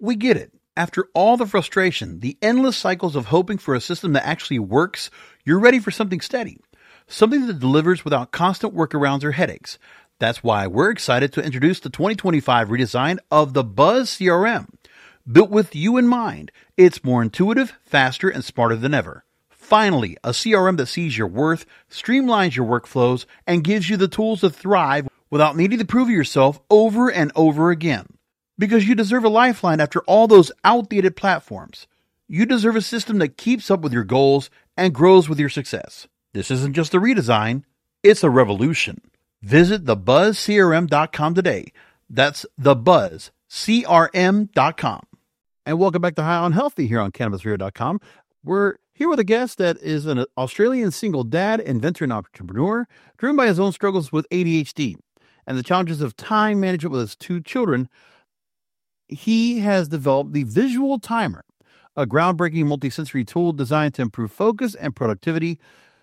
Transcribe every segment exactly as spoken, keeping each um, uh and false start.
We get it. After all the frustration, the endless cycles of hoping for a system that actually works, you're ready for something steady. Something that delivers without constant workarounds or headaches. That's why we're excited to introduce the twenty twenty-five redesign of the Buzz C R M. Built with you in mind, it's more intuitive, faster, and smarter than ever. Finally, a C R M that sees your worth, streamlines your workflows, and gives you the tools to thrive without needing to prove yourself over and over again. Because you deserve a lifeline after all those outdated platforms. You deserve a system that keeps up with your goals and grows with your success. This isn't just a redesign, it's a revolution. Visit the buzz c r m dot com today. That's the buzz c r m dot com. And welcome back to High on Healthy here on cannabis radio dot com. We're here with a guest that is an Australian single dad, inventor, and entrepreneur, driven by his own struggles with A D H D and the challenges of time management with his two children. He has developed the Visual Timer, a groundbreaking multisensory tool designed to improve focus and productivity.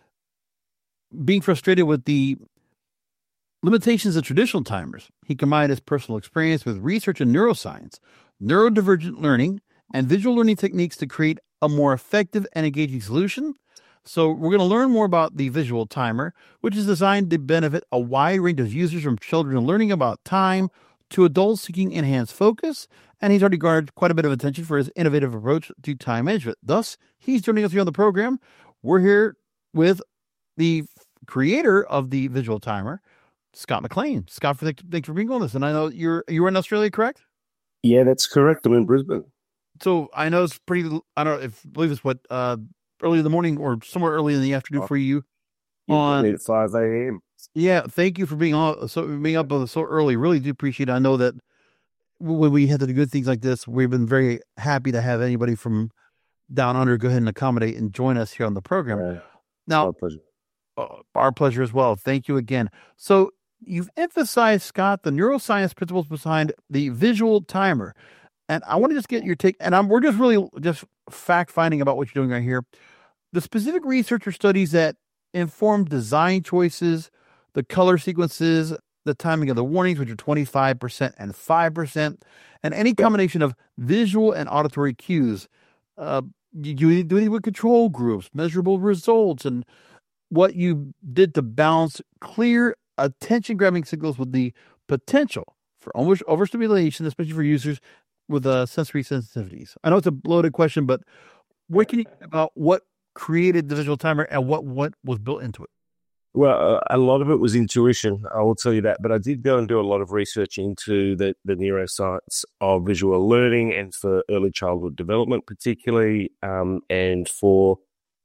Being frustrated with the limitations of traditional timers, he combined his personal experience with research in neuroscience, neurodivergent learning, and visual learning techniques to create a more effective and engaging solution. So we're going to learn more about the Visual Timer, which is designed to benefit a wide range of users, from children learning about time to adults seeking enhanced focus, and he's already garnered quite a bit of attention for his innovative approach to time management. Thus, he's joining us here on the program. We're here with the creator of the Visual Timer, Scott McLean. Scott, thanks for being on this. And I know you're you're in Australia, correct? Yeah, that's correct. I'm in Brisbane. So I know it's pretty, I don't know if, I believe it's what, uh, early in the morning or somewhere early in the afternoon oh, for you. On at five a.m. Yeah, thank you for being on, so being up so early. Really do appreciate it. I know that when we had to do good things like this, we've been very happy to have anybody from down under go ahead and accommodate and join us here on the program. Right. Now, our pleasure. Uh, our pleasure as well. Thank you again. So you've emphasized, Scott, the neuroscience principles behind the Visual Timer, and I want to just get your take. And I'm we're just really just fact finding about what you're doing right here. The specific research or studies that inform design choices, the color sequences, the timing of the warnings, which are twenty-five percent and five percent, and any combination of visual and auditory cues. Uh, you, you do anything with control groups, measurable results, and what you did to balance clear, attention-grabbing signals with the potential for over, overstimulation, especially for users with uh, sensory sensitivities. I know it's a loaded question, but what can you say about what created the Visual Timer and what, what was built into it? Well, a lot of it was intuition, I will tell you that. But I did go and do a lot of research into the, the neuroscience of visual learning and for early childhood development particularly, um, and for,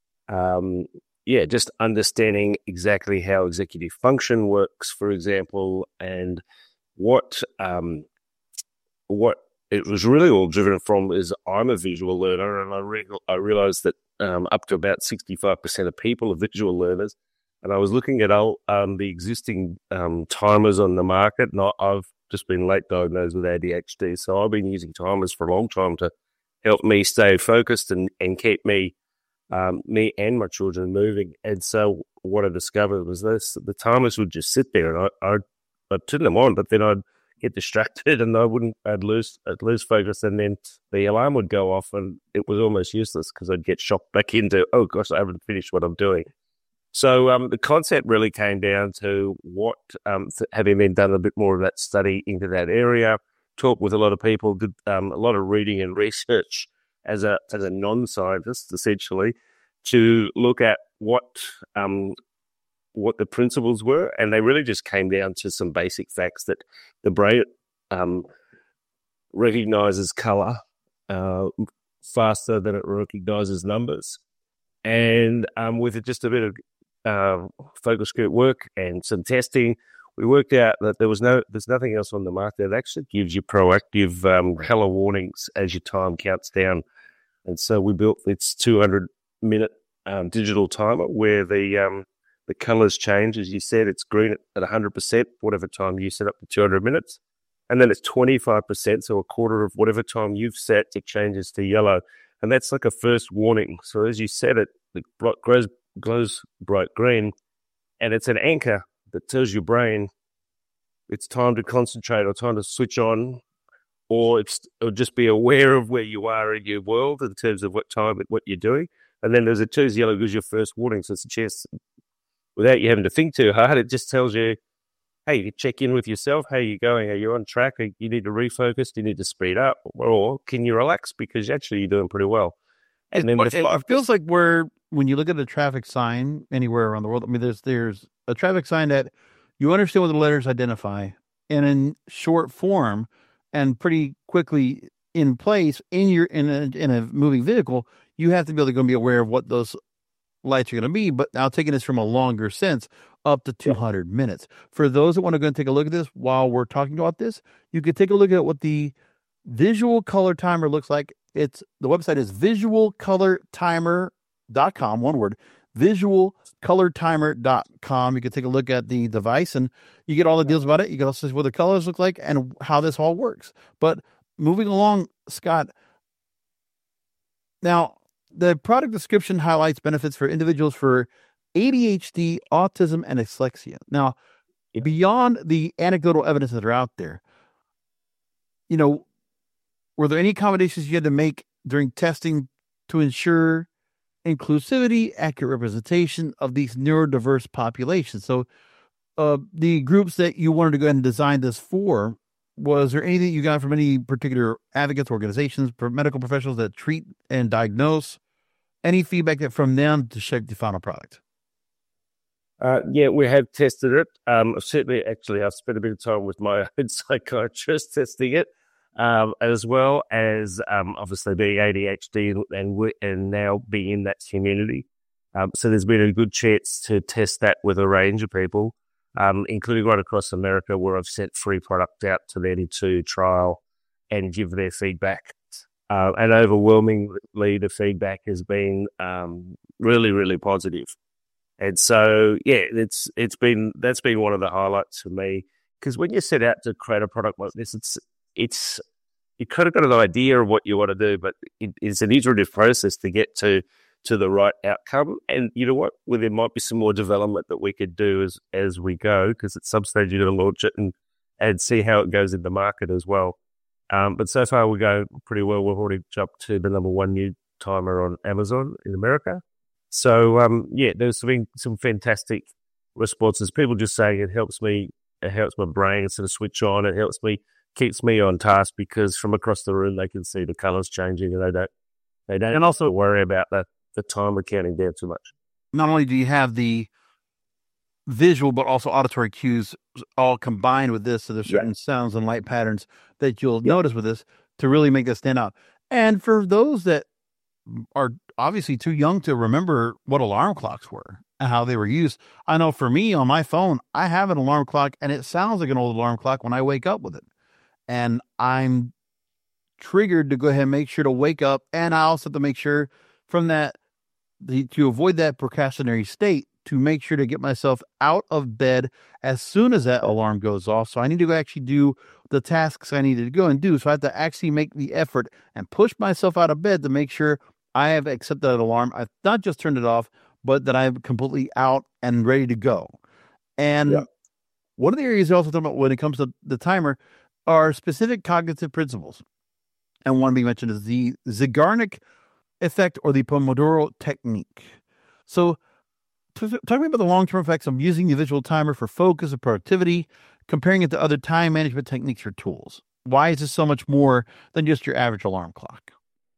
um, yeah, just understanding exactly how executive function works, for example, and what um, what it was really all driven from is I'm a visual learner, and I, re- I realized that um, up to about sixty-five percent of people are visual learners. And I was looking at all, um, the existing um, timers on the market, and I, I've just been late diagnosed with A D H D. So I've been using timers for a long time to help me stay focused and, and keep me, um, me and my children moving. And so what I discovered was this, the timers would just sit there, and I, I'd, I'd turn them on, but then I'd get distracted and I wouldn't, I'd lose, I'd lose focus, and then the alarm would go off and it was almost useless because I'd get shocked back into, oh gosh, I haven't finished what I'm doing. So um, the concept really came down to what, um, th- having been done a bit more of that study into that area, talked with a lot of people, did um, a lot of reading and research as a as a non-scientist, essentially, to look at what um, what the principles were, and they really just came down to some basic facts that the brain um, recognizes color uh, faster than it recognizes numbers, and um, with just a bit of Uh, focus group work and some testing, we worked out that there was no, there's nothing else on the market that actually gives you proactive um, color warnings as your time counts down. And so we built this two hundred minute um, digital timer where the um, the colors change. As you said, it's green at, at one hundred percent, whatever time you set up for two hundred minutes. And then it's twenty-five percent, so a quarter of whatever time you've set, it changes to yellow. And that's like a first warning. So as you set it, it grows glows bright green, and it's an anchor that tells your brain it's time to concentrate or time to switch on or it's or just be aware of where you are in your world in terms of what time what you're doing. And then there's a choose yellow gives you first warning, so it's a chance without you having to think too hard. It just tells you, hey, you check in with yourself. How are you going? Are you on track? You need to refocus. Do you need to speed up, or can you relax because actually you're doing pretty well? And then it, it feels like we're when you look at a traffic sign anywhere around the world. I mean, there's there's a traffic sign that you understand what the letters identify, and in short form, and pretty quickly in place in your in a in a moving vehicle, you have to be able to go and be aware of what those lights are going to be. But now taking this from a longer sense, up to two hundred yeah. minutes. For those that want to go and take a look at this while we're talking about this, you could take a look at what the visual color timer looks like. It's the website is visual color timer dot com, one word, visual color timer dot com. You can take a look at the device and you get all the deals about it. You can also see what the colors look like and how this all works. But moving along, Scott, now the product description highlights benefits for individuals for A D H D, autism, and dyslexia. Now, beyond the anecdotal evidence that are out there, you know, were there any accommodations you had to make during testing to ensure inclusivity, accurate representation of these neurodiverse populations? So uh, the groups that you wanted to go ahead and design this for, was there anything you got from any particular advocates, organizations, medical professionals that treat and diagnose? Any feedback that from them to shape the final product? Uh, yeah, we have tested it. Um, certainly, actually, I've spent a bit of time with my own psychiatrist testing it. Um, as well as um, obviously being A D H D and and now being in that community. Um, so there's been a good chance to test that with a range of people, um, including right across America, where I've sent free product out to them to trial and give their feedback. Uh, and overwhelmingly, the feedback has been um, really, really positive. And so, yeah, it's it's been that's been one of the highlights for me, because when you set out to create a product like this, it's It's you kind of got an idea of what you want to do, but it, it's an iterative process to get to to the right outcome. And you know what? Well, there might be some more development that we could do as as we go, because at some stage you're going to launch it and and see how it goes in the market as well. Um, but so far we go pretty well. We've already jumped to the number one new timer on Amazon in America. So um, yeah, there's been some fantastic responses. People just saying it helps me, it helps my brain sort of switch on. It helps me. Keeps me on task, because from across the room they can see the colours changing and they don't they don't and also worry about the, the timer counting down too much. Not only do you have the visual but also auditory cues all combined with this, so there's certain yeah. sounds and light patterns that you'll yeah. notice with this to really make this stand out. And for those that are obviously too young to remember what alarm clocks were and how they were used, I know for me on my phone, I have an alarm clock and it sounds like an old alarm clock when I wake up with it. And I'm triggered to go ahead and make sure to wake up. And I also have to make sure from that, the, to avoid that procrastinatory state, to make sure to get myself out of bed as soon as that alarm goes off. So I need to actually do the tasks I needed to go and do. So I have to actually make the effort and push myself out of bed to make sure I have accepted that alarm. I've not just turned it off, but that I'm completely out and ready to go. And yeah. one of the areas I also talk about when it comes to the timer are specific cognitive principles. And one we mentioned is the Zeigarnik effect or the Pomodoro technique. So talk to me about the long-term effects of using the visual timer for focus and productivity, comparing it to other time management techniques or tools. Why is this so much more than just your average alarm clock?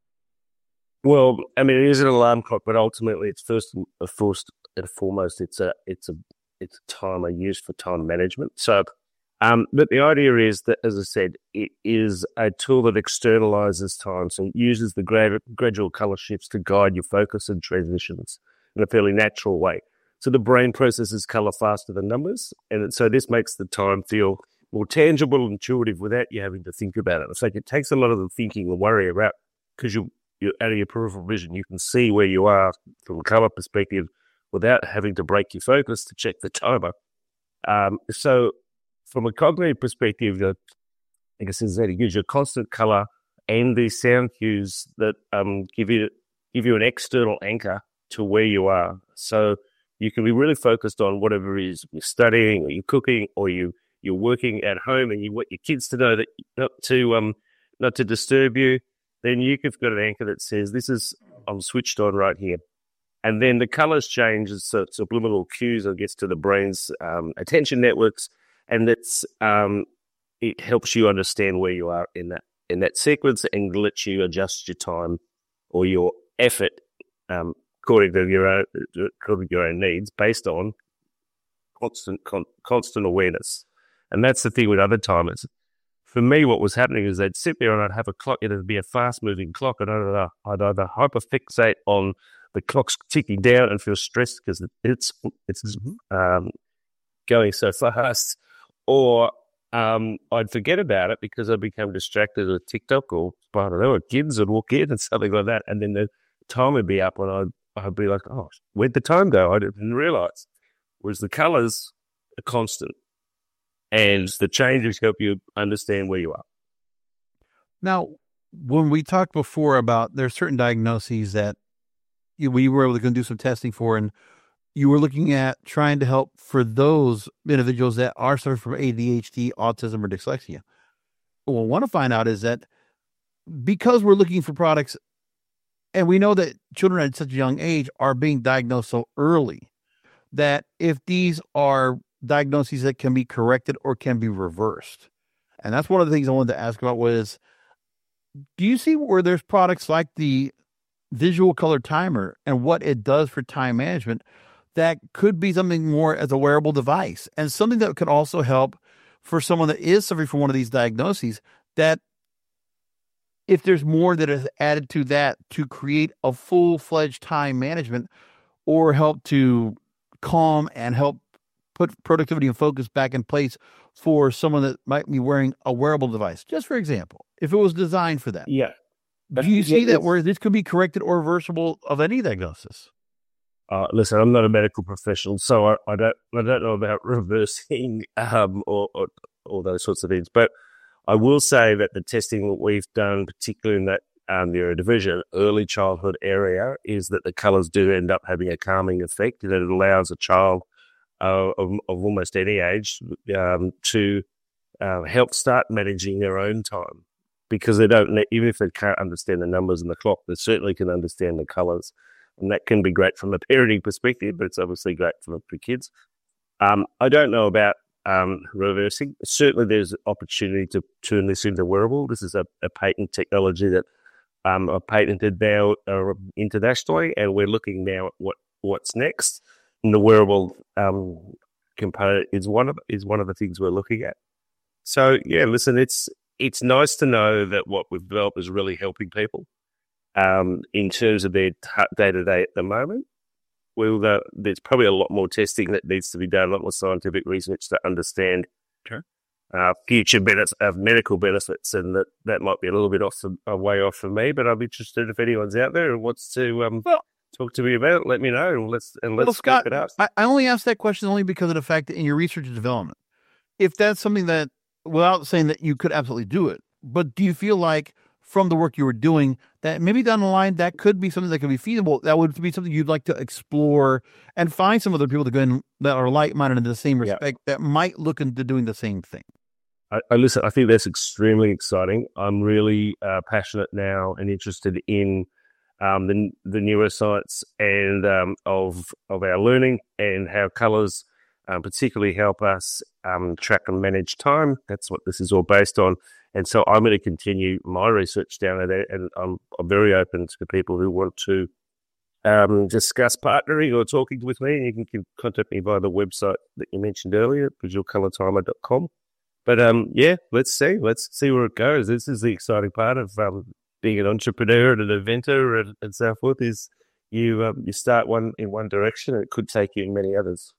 Well, I mean, it is an alarm clock, but ultimately it's first and first and foremost, it's a, it's a, it's a timer used for time management. So Um, but the idea is that, as I said, it is a tool that externalizes time. So it uses the grad- gradual color shifts to guide your focus and transitions in a fairly natural way. So the brain processes color faster than numbers. And so this makes the time feel more tangible and intuitive without you having to think about it. In fact, it takes a lot of the thinking and worry about, because you, you're out of your peripheral vision, you can see where you are from a color perspective without having to break your focus to check the timer. Um, so From a cognitive perspective, the, I guess as that, it gives you a constant color and the sound cues that um, give you give you an external anchor to where you are. So you can be really focused on whatever it is you're studying, or you're cooking, or you you're working at home, and you want your kids to know that to um not to disturb you. Then you've got an anchor that says, this is, I'm switched on right here. And then the colors change as so subliminal cues and gets to the brain's um, attention networks. And that's, um, it helps you understand where you are in that, in that sequence and lets you adjust your time or your effort um, according to your own, according to your own needs based on constant, con- constant awareness. And that's the thing with other timers. For me, what was happening is they'd sit there and I'd have a clock. It'd be a fast-moving clock, and I'd, uh, I'd either hyperfixate on the clock's ticking down and feel stressed because it's it's um, going so fast, or um, I'd forget about it because I become distracted with TikTok or I don't know, or kids would walk in and something like that, and then the time would be up, and I'd I'd be like, oh, where'd the time go? I didn't realize. Whereas the colors are constant. And the changes help you understand where you are. Now, when we talked before about there's certain diagnoses that you, we were able to go and do some testing for, and you were looking at trying to help for those individuals that are suffering from A D H D, autism, or dyslexia. What I want to find out is that because we're looking for products, and we know that children at such a young age are being diagnosed so early, that if these are diagnoses that can be corrected or can be reversed. And that's one of the things I wanted to ask about was, do you see where there's products like the visual color timer and what it does for time management that could be something more as a wearable device and something that could also help for someone that is suffering from one of these diagnoses, that if there's more that is added to that to create a full-fledged time management or help to calm and help put productivity and focus back in place for someone that might be wearing a wearable device, just for example, if it was designed for that. Yeah. Do you see that where this could be corrected or reversible of any diagnosis? Uh, listen, I'm not a medical professional, so I, I don't I don't know about reversing um, or, or all those sorts of things. But I will say that the testing that we've done, particularly in that um, neurodivision, early childhood area, is that the colors do end up having a calming effect, and it allows a child Uh, of, of almost any age um, to uh, help start managing their own time, because they don't, even if they can't understand the numbers and the clock, they certainly can understand the colors, and that can be great from a parenting perspective, but it's obviously great for, for kids. Um, I don't know about um, reversing. Certainly there's opportunity to turn this into wearable. This is a, a patent technology that um, are patented now uh, internationally, and we're looking now at what, what's next. And the wearable um, component is one of is one of the things we're looking at. So yeah, listen, it's it's nice to know that what we've developed is really helping people um, in terms of their day to day at the moment. We'll, uh, there's probably a lot more testing that needs to be done, a lot more scientific research to understand sure. uh, future benefits of medical benefits, and that, that might be a little bit off the, a way off for me. But I'm interested if anyone's out there and wants to. Um, well, Talk to me about it. Let me know. And let's and let's well, Scott, it out. I, I only asked that question only because of the fact that in your research and development, if that's something that, without saying that you could absolutely do it, but do you feel like from the work you were doing that maybe down the line that could be something that could be feasible? That would be something you'd like to explore and find some other people to go in that are like-minded in the same respect yeah. that might look into doing the same thing. I, I listen. I think that's extremely exciting. I'm really uh, passionate now and interested in. Um, the the neuroscience and um, of of our learning and how colours um, particularly help us um, track and manage time. That's what this is all based on. And so I'm going to continue my research down there, and I'm, I'm very open to people who want to um, discuss partnering or talking with me. You can, can contact me via the website that you mentioned earlier, visual color timer dot com. But um, yeah, let's see. Let's see where it goes. This is the exciting part of um, being an entrepreneur and an inventor and, and so forth, is you um, you start one in one direction and it could take you in many others.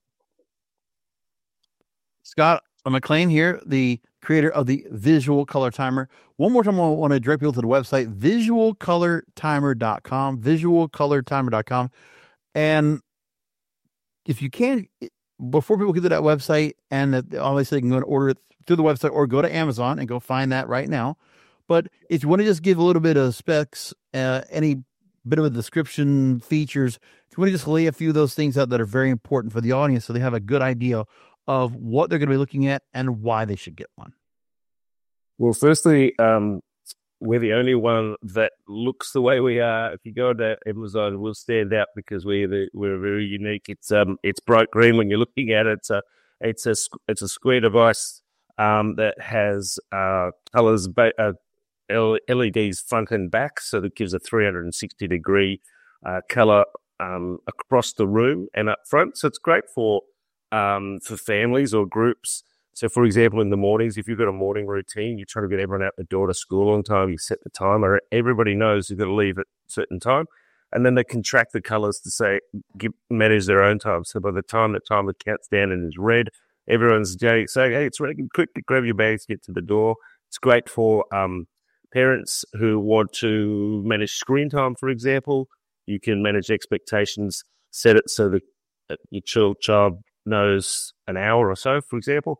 Scott McLean here, the creator of the Visual Color Timer. One more time, I want to direct people to the website, visual color timer dot com, visual color timer dot com. And if you can, before people get to that website, and obviously they can go and order it through the website or go to Amazon and go find that right now. But if you want to just give a little bit of specs, uh, any bit of a description, features, if you want to just lay a few of those things out that are very important for the audience so they have a good idea of what they're going to be looking at and why they should get one. Well, firstly, um, we're the only one that looks the way we are. If you go to Amazon, we'll stand out because we're the, we're very unique. It's um it's bright green when you're looking at it. It's a it's a it's a square device um that has uh colors ba- uh, L E Ds front and back, so that gives a three hundred sixty degree uh, color um across the room and up front. So it's great for um for families or groups. So, for example, in the mornings, if you've got a morning routine, you try to get everyone out the door to school on time, you set the timer. Everybody knows you've got to leave at a certain time. And then they can track the colors to say, give, manage their own time. So by the time the timer counts down and is red, everyone's saying, hey, it's ready, quickly grab your bags, get to the door. It's great for um, parents who want to manage screen time, for example. You can manage expectations, set it so that your child, child knows an hour or so, for example.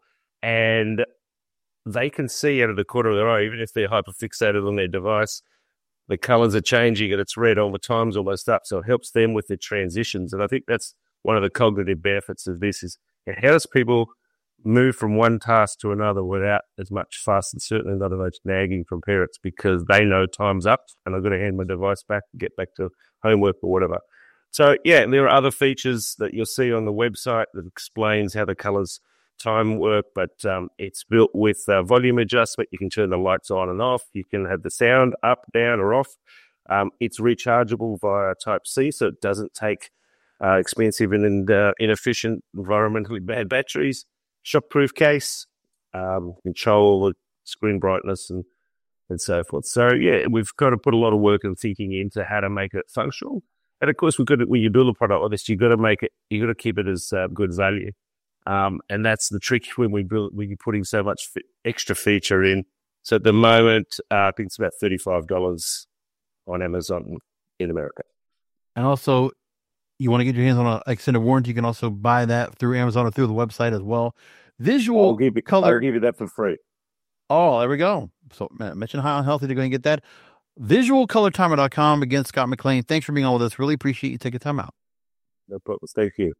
And they can see out of the corner of their eye, even if they're hyperfixated on their device, the colors are changing and it's red all the time's almost up. So it helps them with the transitions. And I think that's one of the cognitive benefits of this is how does people move from one task to another without as much fuss and certainly not as much nagging from parents because they know time's up and I've got to hand my device back and get back to homework or whatever. So, yeah, there are other features that you'll see on the website that explains how the colors time work, but um, it's built with uh, volume adjustment. You can turn the lights on and off. You can have the sound up, down, or off. Um, it's rechargeable via Type-C, so it doesn't take uh, expensive and uh, inefficient, environmentally bad batteries. Shockproof case, um, control the screen brightness and, and so forth. So, yeah, we've got to put a lot of work and thinking into how to make it functional. And, of course, we've got to, when you build a product like this, you've got to make it, you've got to keep it as uh, good value. Um, and that's the trick when we build, when you're putting so much f- extra feature in. So at the moment, uh, I think it's about thirty-five dollars on Amazon in America. And also, you want to get your hands on an extended warranty, you can also buy that through Amazon or through the website as well. Visual I'll give you, color. I'll give you that for free. Oh, there we go. So mention High on Healthy to go and get that. visual color timer dot com. Again, Scott McLean, thanks for being on with us. Really appreciate you taking time out. No problem. Thank you.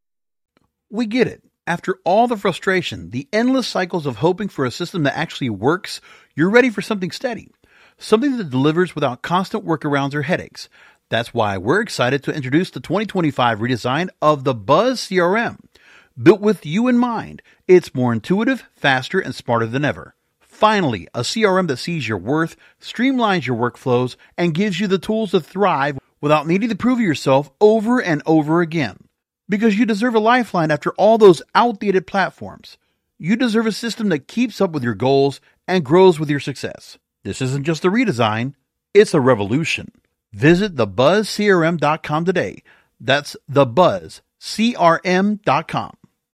We get it. After all the frustration, the endless cycles of hoping for a system that actually works, you're ready for something steady. Something that delivers without constant workarounds or headaches. That's why we're excited to introduce the twenty twenty-five redesign of the Buzz C R M. Built with you in mind, it's more intuitive, faster, and smarter than ever. Finally, a C R M that sees your worth, streamlines your workflows, and gives you the tools to thrive without needing to prove yourself over and over again. Because you deserve a lifeline after all those outdated platforms. You deserve a system that keeps up with your goals and grows with your success. This isn't just a redesign, it's a revolution. Visit the buzz c r m dot com today. That's the buzz c r m dot com.